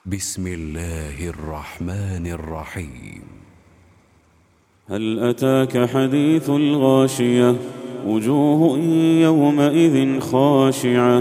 بسم الله الرحمن الرحيم. هل أتاك حديث الغاشية؟ وجوه يومئذ خاشعة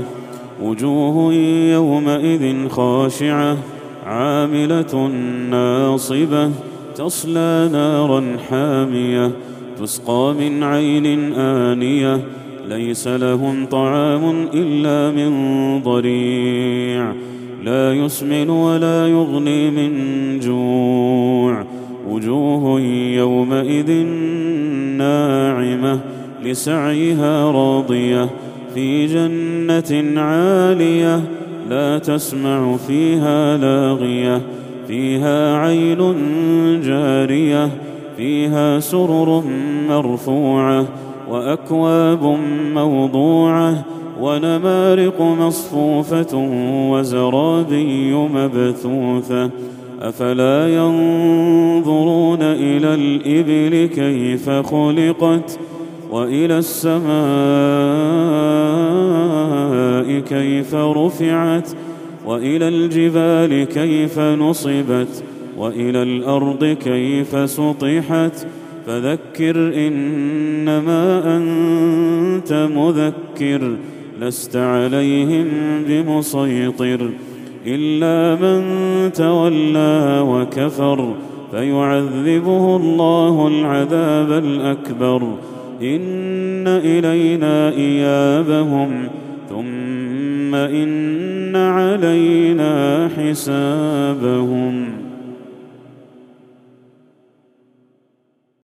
عاملة ناصبة تصلى نارا حامية تسقى من عين آنية ليس لهم طعام إلا من ضريع لا يسمن ولا يغني من جوع. وجوه يومئذ ناعمة لسعيها راضية في جنة عالية لا تسمع فيها لاغية فيها عين جارية فيها سرر مرفوعة وأكواب موضوعة ونمارق مصفوفة وزرابي مبثوثة أفلا ينظرون إلى الإبل كيف خلقت وإلى السماء كيف رفعت وإلى الجبال كيف نصبت وإلى الأرض كيف سطحت فذكر إنما أنت مذكر لست عليهم بمسيطر إلا من تولى وكفر فيعذبه الله العذاب الأكبر إن إلينا إيابهم ثم إن علينا حسابهم.